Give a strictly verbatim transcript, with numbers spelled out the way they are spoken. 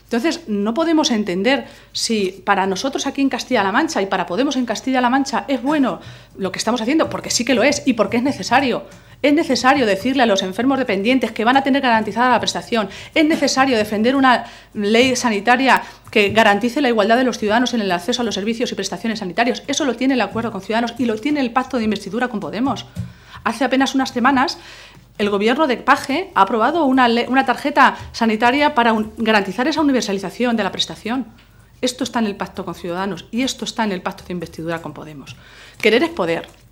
Entonces, no podemos entender si para nosotros aquí en Castilla-La Mancha y para Podemos en Castilla-La Mancha es bueno lo que estamos haciendo, porque sí que lo es y porque es necesario. Es necesario decirle a los enfermos dependientes que van a tener garantizada la prestación. Es necesario defender una ley sanitaria que garantice la igualdad de los ciudadanos en el acceso a los servicios y prestaciones sanitarios. Eso lo tiene el acuerdo con Ciudadanos y lo tiene el pacto de investidura con Podemos. Hace apenas unas semanas, el gobierno de Paje ha aprobado una, ley, una tarjeta sanitaria para un, garantizar esa universalización de la prestación. Esto está en el pacto con Ciudadanos y esto está en el pacto de investidura con Podemos. Querer es poder.